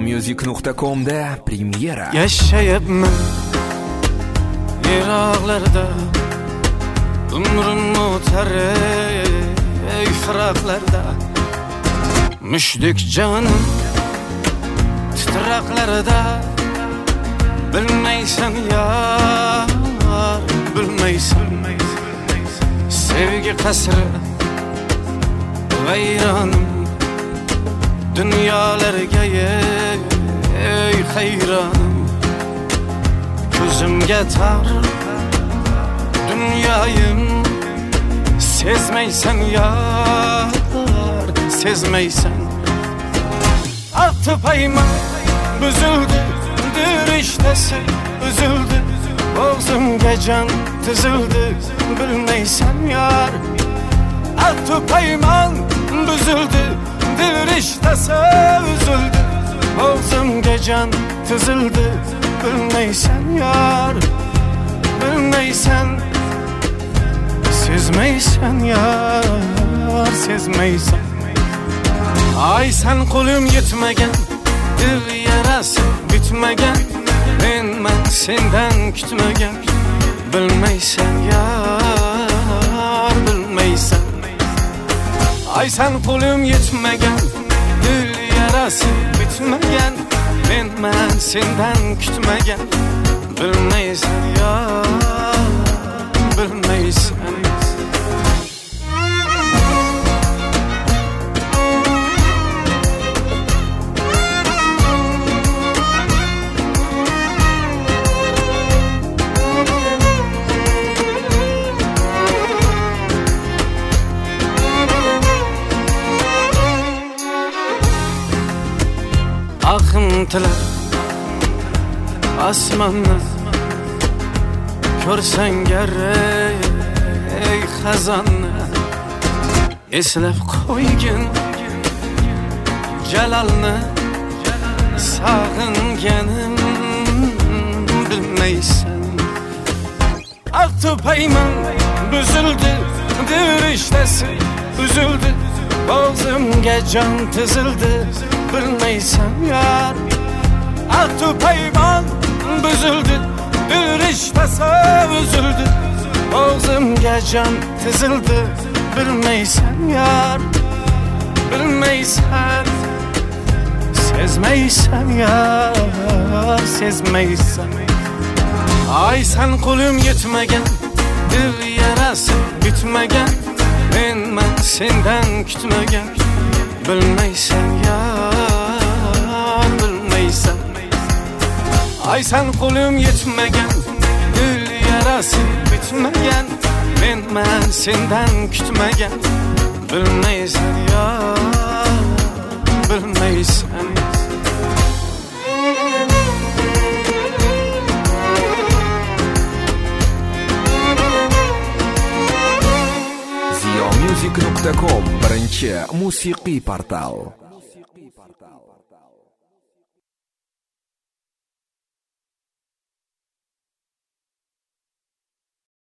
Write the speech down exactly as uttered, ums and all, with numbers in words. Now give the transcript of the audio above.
music nuqta com da premyera. Yashayapman yiroqlarda, umrim o'tar ey firaqlarda. Mushdek jonim titraqlarda, bilmaysan yar, bilmaysan. Sevgi qasri vayronim, dunyolarga ey hayronim. Ko'zimga tar dunyoyim, sezmaysan yar, sezmaysan. Altı payman buzuldu, dirishtasi uzildi, bo'g'zimga jon tizildi, bilmaysan yar. Altı payman buzuldi, dirishtasi uzildi, bo'g'zimga jon tizildi, bilmaysan yar, bilmaysan. Sezmaysan yar, sezmaysan. Ay sen qo'lim yetmagan, dil yarasi bitmagan, men men sendan kutmagan, bilmaysan yar, bilmaysan. Ay sen qo'lim yetmagan, dil yarasi bitmagan, men men sendan kutmagan, bilmaysan yar, bilmaysan. Akım tilar osmonni, ko'rsang garray ey xazonni. Eslab qo'ygin jalolni, sog'inganim bilmaysan. Altı payman buzildi, dirishtasi uzildi, bo'g'zimga jon tizildi, bilmaysan yar. Altı payman buzildi, dirishtasi uzildi, bo'g'zimga jon tizildi, bilmaysan yar, bilmaysan. Sezmaysan yar, sezmaysan. Ay sen qo'lim yetmagan, dil yarasi bitmagan, men men sendan kutmagan, bilmaysan yar, bilmaysan. Ay sen qo'lim yetmagan, dil yarasi bitmagan, men men sendan kutmagan, bilmaysan yar, bilmaysan. music nuqta com birinchi musiqiy portal.